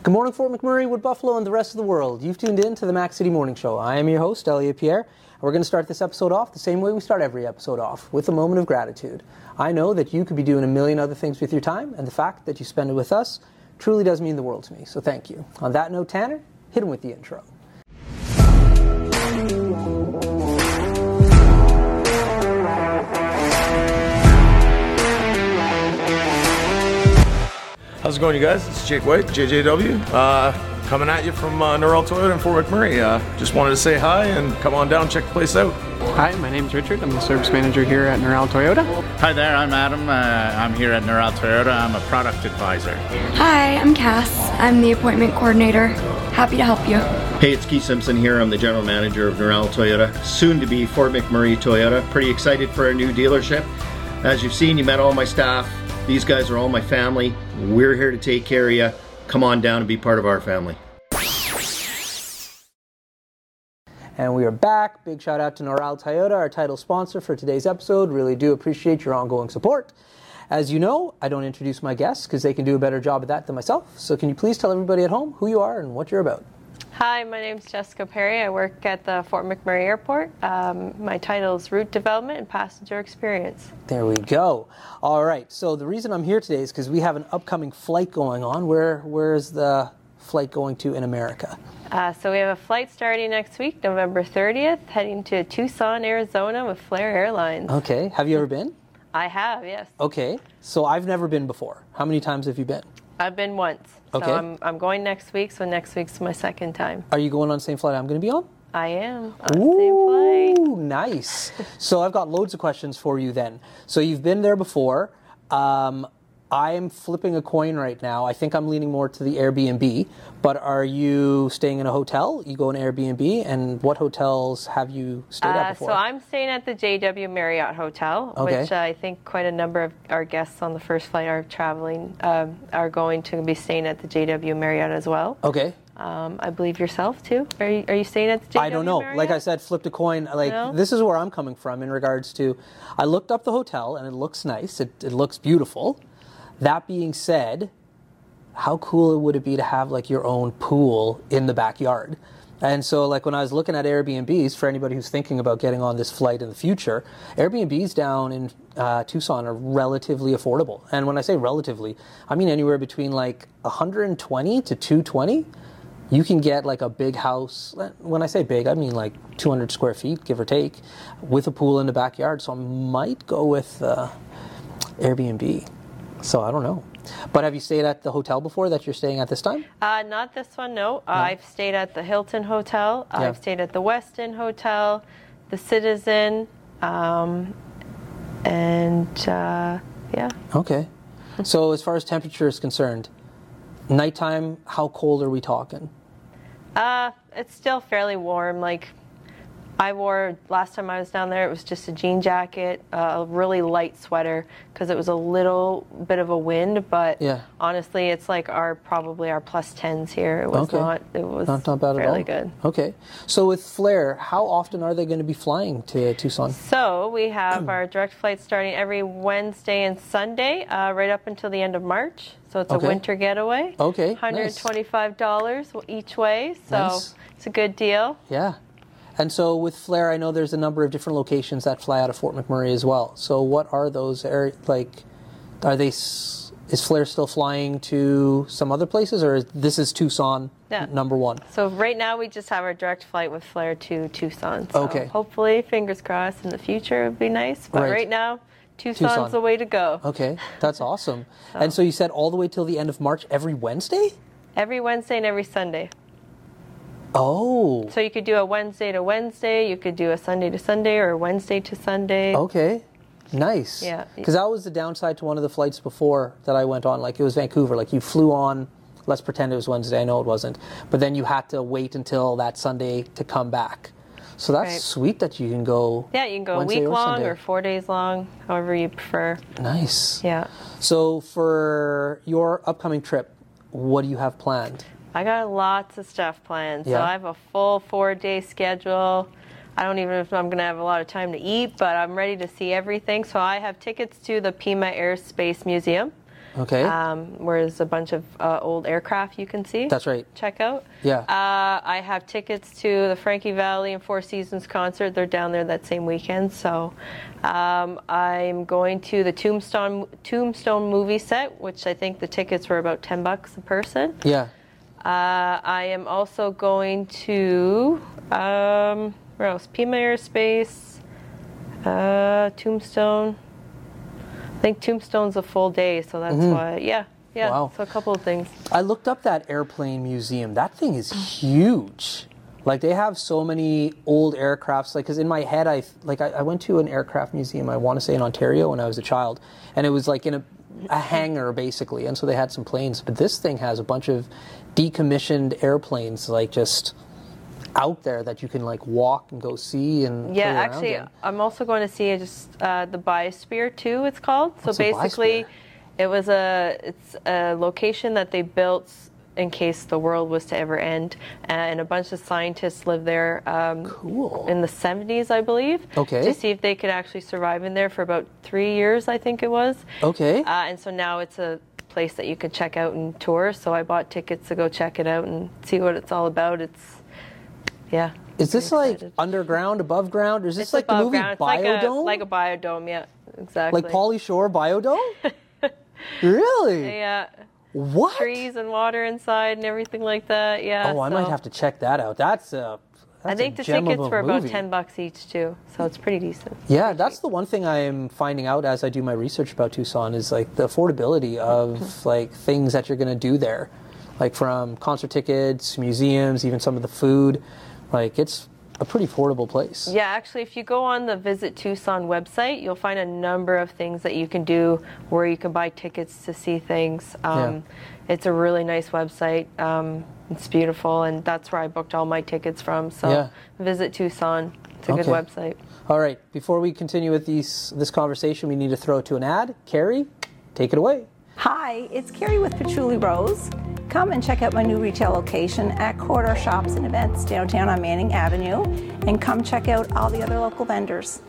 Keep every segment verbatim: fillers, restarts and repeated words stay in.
Good morning, Fort McMurray, Wood Buffalo, and the rest of the world. You've tuned in to the Mac City Morning Show. I am your host, Elliot Pierre, and we're going to start this episode off the same way we start every episode off, with a moment of gratitude. I know that you could be doing a million other things with your time, and the fact that you spend it with us truly does mean the world to me, so thank you. On that note, Tanner, hit him with the intro. How's it going, you guys? It's Jake White, J J W, uh, coming at you from uh, Norrell Toyota in Fort McMurray. Uh, just wanted to say hi and come on down, check the place out. Hi, my name's Richard. I'm the service manager here at Norrell Toyota. Hi there, I'm Adam. Uh, I'm here at Norrell Toyota. I'm a product advisor. Hi, I'm Cass. I'm the appointment coordinator. Happy to help you. Hey, it's Keith Simpson here. I'm the general manager of Norrell Toyota, soon to be Fort McMurray Toyota. Pretty excited for our new dealership. As you've seen, you met all my staff. These guys are all my family. We're here to take care of you. Come on down and be part of our family. And we are back. Big shout out to Norrell Toyota, our title sponsor for today's episode. Really do appreciate your ongoing support. As you know, I don't introduce my guests because they can do a better job of that than myself. So can you please tell everybody at home who you are and what you're about? Hi, my name's Jessica Perry. I work at the Fort McMurray Airport. Um, my title is Route Development and Passenger Experience. There we go. All right, so the reason I'm here today is because we have an upcoming flight going on. Where Where is the flight going to in America? Uh, so we have a flight starting next week, November thirtieth, heading to Tucson, Arizona with Flair Airlines. Okay, have you ever been? I have, yes. Okay, so I've never been before. How many times have you been? I've been once. Okay. So I'm, I'm going next week, so next week's my second time. Are you going on the same flight I'm going to be on? I am on the same flight. Ooh, nice. So I've got loads of questions for you then. So you've been there before. Um, I'm flipping a coin right now. I think I'm leaning more to the Airbnb, but are you staying in a hotel? You go in Airbnb, and what hotels have you stayed Uh, at before? so I'm staying at the J W Marriott Hotel, Okay. which uh, I think quite a number of our guests on the first flight are traveling, um, are going to be staying at the J W Marriott as well. Okay. Um, I believe yourself too. Are you, are you staying at the J W I don't know. Marriott? Like I said, flipped a coin. Like No? this is where I'm coming from in regards to, I looked up the hotel and it looks nice. It, it looks beautiful. That being said, how cool would it be to have like your own pool in the backyard? And so like when I was looking at Airbnbs, for anybody who's thinking about getting on this flight in the future, Airbnbs down in uh, Tucson are relatively affordable. And when I say relatively, I mean anywhere between like one hundred twenty to two hundred twenty. You can get like a big house. When I say big, I mean like two hundred square feet, give or take, with a pool in the backyard. So I might go with uh, Airbnb. So I don't know. But have you stayed at the hotel before that you're staying at this time? Uh, not this one, no. Uh, I've stayed at the Hilton Hotel. Yeah. I've stayed at the Westin Hotel, the Citizen, um, and uh, yeah. Okay. So as far as temperature is concerned, nighttime, how cold are we talking? Uh, it's still fairly warm. Like I wore last time I was down there, it was just a jean jacket, uh, a really light sweater because it was a little bit of a wind. But Yeah. honestly, it's like our probably our plus tens here. It was Okay. not. It was Not, not bad at all. fairly good. Okay. So with Flair, how often are they going to be flying to Tucson? So we have our direct flights starting every Wednesday and Sunday, uh, right up until the end of March. So it's Okay. a winter getaway. Okay, one hundred twenty-five dollars each way. So Nice. it's a good deal. Yeah. And so with Flair, I know there's a number of different locations that fly out of Fort McMurray as well. So what are those area, like, are they, s- is Flair still flying to some other places, or is, this is Tucson Yeah. number one? So right now we just have our direct flight with Flair to Tucson. So Okay. hopefully, fingers crossed, in the future it would be nice. But Right. right now, Tucson's Tucson. the way to go. Okay, that's awesome. And so you said all the way till the end of March every Wednesday? Every Wednesday and every Sunday. Oh, So you could do a Wednesday to Wednesday, you could do a Sunday to Sunday, or a Wednesday to Sunday. okay. Nice. Yeah. Because that was the downside to one of the flights before that I went on. Like, it was Vancouver. Like, you flew on, let's pretend it was Wednesday. I know it wasn't. But then you had to wait until that Sunday to come back. So that's Right. sweet that you can go Yeah, you can go Wednesday a week or long Sunday. or four days long, however you prefer. Nice. Yeah. So for your upcoming trip, what do you have planned? I got lots of stuff planned. So Yeah. I have a full four-day schedule. I don't even know if I'm going to have a lot of time to eat, but I'm ready to see everything. So I have tickets to the Pima Airspace Museum. Okay. Um, where there's a bunch of uh, old aircraft you can see. That's right. Check out. Yeah. Uh, I have tickets to the Frankie Valli and Four Seasons concert. They're down there that same weekend. So um, I'm going to the Tombstone Tombstone movie set, which I think the tickets were about ten bucks a person. Yeah. Uh, I am also going to um, where else? Pima Aerospace, uh, Tombstone. I think Tombstone's a full day, so that's mm-hmm. why. Yeah, yeah. Wow. So a couple of things. I looked up that airplane museum. That thing is huge. Like they have so many old aircrafts. Like, because in my head, I like I, I went to an aircraft museum. I want to say in Ontario when I was a child, and it was like in a, a hangar basically, and so they had some planes. But this thing has a bunch of decommissioned airplanes, like just out there that you can like walk and go see and yeah play around actually in. I'm also going to see just uh, the Biosphere two it's called. So What's the basically Biosphere? it was a it's a location that they built in case the world was to ever end, and a bunch of scientists lived there um, cool. in the seventies I believe, okay. to see if they could actually survive in there for about three years I think it was. Okay. Uh, and so now it's a place that you can check out and tour, so I bought tickets to go check it out and see what it's all about. It's Yeah. Is this like underground, above ground, or is this it's like the movie ground. It's Biodome? Like a, like a biodome, yeah, exactly. Like Pauly Shore Biodome? Really? Yeah. What? Trees and water inside and everything like that, yeah. Oh, I so. might have to check that out. That's a that's I think a the gem tickets of a were about movie. ten bucks each too, so it's pretty decent. Yeah, that's the one thing I am finding out as I do my research about Tucson is like the affordability of like things that you're going to do there, like from concert tickets, museums, even some of the food. Like it's a pretty affordable place. Yeah, actually, if you go on the Visit Tucson website, you'll find a number of things that you can do where you can buy tickets to see things. Um, yeah. It's a really nice website. Um, it's beautiful, and that's where I booked all my tickets from. So yeah. Visit Tucson. It's a okay. good website. All right. Before we continue with these this conversation, we need to throw it to an ad. Carrie, take it away. Hi, it's Carrie with Patchouli Rose. Come and check out my new retail location at Corridor Shops and Events downtown on Manning Avenue, and come check out all the other local vendors.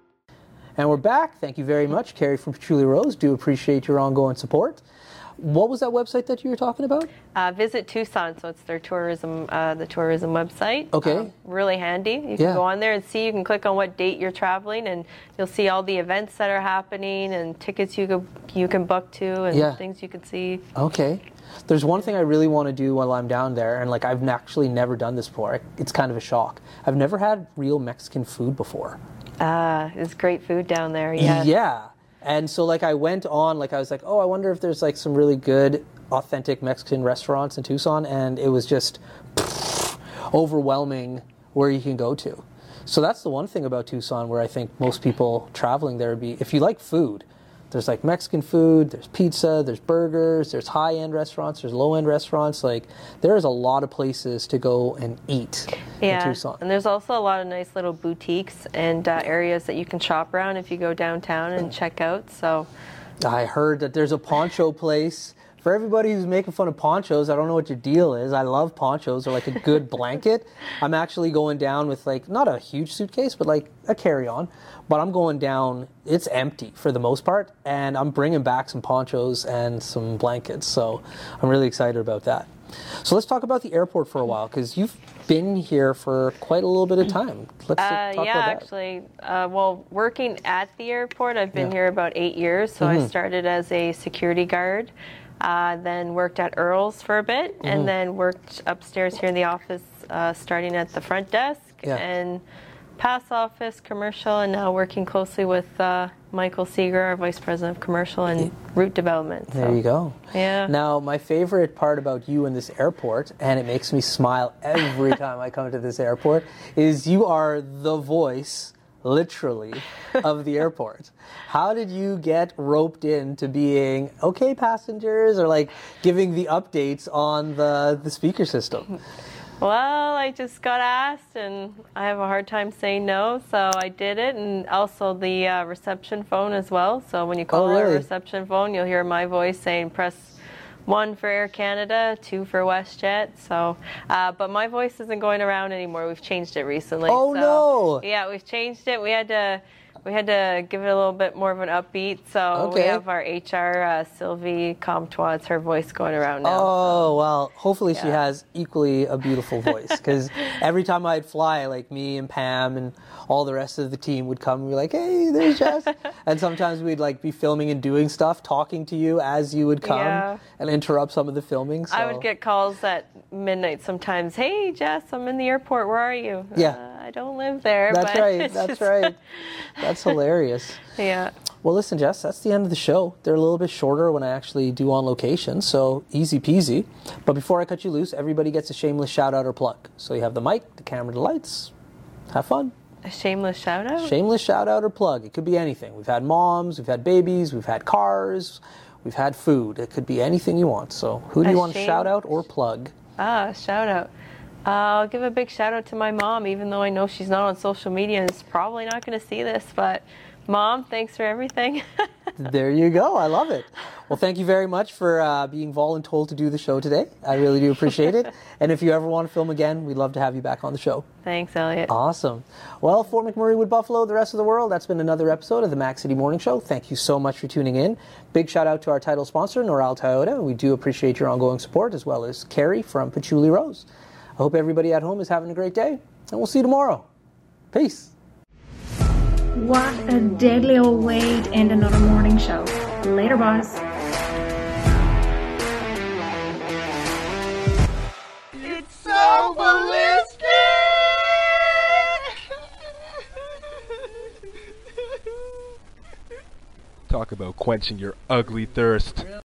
And we're back. Thank you very much, Carrie from Patchouli Rose. Do appreciate your ongoing support. What was that website that you were talking about? Uh, Visit Tucson, so it's their tourism, uh, the tourism website. Okay. Um, really handy. You can yeah. go on there and see. You can click on what date you're traveling, and you'll see all the events that are happening and tickets you can you can book to and yeah. things you can see. Okay. There's one thing I really want to do while I'm down there, and like I've actually never done this before. It's kind of a shock. I've never had real Mexican food before. Ah, uh, it's great food down there. Yeah. Yeah. And so like I went on, like I was like, oh, I wonder if there's like some really good, authentic Mexican restaurants in Tucson, and it was just pff, overwhelming where you can go to. So that's the one thing about Tucson where I think most people traveling there would be, if you like food, there's like Mexican food, there's pizza, there's burgers, there's high-end restaurants, there's low-end restaurants. Like there is a lot of places to go and eat yeah. in Tucson. And there's also a lot of nice little boutiques and uh, areas that you can shop around if you go downtown and check out. So I heard that there's a poncho place. For everybody who's making fun of ponchos, I don't know what your deal is. I love ponchos, or like a good blanket. I'm actually going down with like, not a huge suitcase, but like a carry-on. But I'm going down, it's empty for the most part, and I'm bringing back some ponchos and some blankets. So I'm really excited about that. So let's talk about the airport for a while, because you've been here for quite a little bit of time. Let's uh, talk yeah, about that. actually, uh, well, working at the airport, I've been Yeah. here about eight years. So Mm-hmm. I started as a security guard. Uh, then worked at Earl's for a bit, Mm-hmm. and then worked upstairs here in the office, uh, starting at the front desk Yeah. and pass office, commercial, and now working closely with uh, Michael Seeger, our Vice President of Commercial and Route Development. There So, you go. Yeah. Now, my favorite part about you in this airport, and it makes me smile every time I come to this airport, is you are the voice, literally, of the airport. How did you get roped into being, okay, passengers, or like giving the updates on the, the speaker system? Well, I just got asked, and I have a hard time saying no, so I did it, and also the uh, reception phone as well. So when you call Oh, really? a reception phone, you'll hear my voice saying press one for Air Canada, two for WestJet. So, uh, but my voice isn't going around anymore. We've changed it recently. Oh, so, no. Yeah, we've changed it. We had to We had to give it a little bit more of an upbeat, so we Okay. have our H R, uh, Sylvie Comtois, it's her voice going around now. Oh, well, hopefully she Yeah. has equally a beautiful voice, because every time I'd fly, like me and Pam and all the rest of the team would come and be like, hey, there's Jess. And sometimes we'd like be filming and doing stuff, talking to you as you would come Yeah. and interrupt some of the filming. So. I would get calls at midnight sometimes. Hey, Jess, I'm in the airport. Where are you? Yeah. Uh, I don't live there. That's but right, it's that's just- right. That's hilarious. Yeah. Well, listen, Jess, that's the end of the show. They're a little bit shorter when I actually do on location, so easy peasy. But before I cut you loose, everybody gets a shameless shout out or plug. So you have the mic, the camera, the lights. Have fun. A shameless shout out? Shameless shout out or plug. It could be anything. We've had moms, we've had babies, we've had cars, we've had food. It could be anything you want. So who do you A want to shame- shout out or plug? Ah, shout out. Uh, I'll give a big shout out to my mom, even though I know she's not on social media and is probably not going to see this. But Mom, thanks for everything. There you go. I love it. Well, thank you very much for uh, being voluntold to do the show today. I really do appreciate it. And if you ever want to film again, we'd love to have you back on the show. Thanks, Elliot. Awesome. Well, Fort McMurray, Wood Buffalo, the rest of the world, that's been another episode of the Mac City Morning Show. Thank you so much for tuning in. Big shout out to our title sponsor, Noral Toyota. We do appreciate your ongoing support, as well as Carrie from Patchouli Rose. I hope everybody at home is having a great day, and we'll see you tomorrow. Peace. What a deadly old way to end another morning show. Later, boss. It's so ballistic! Talk about quenching your ugly thirst.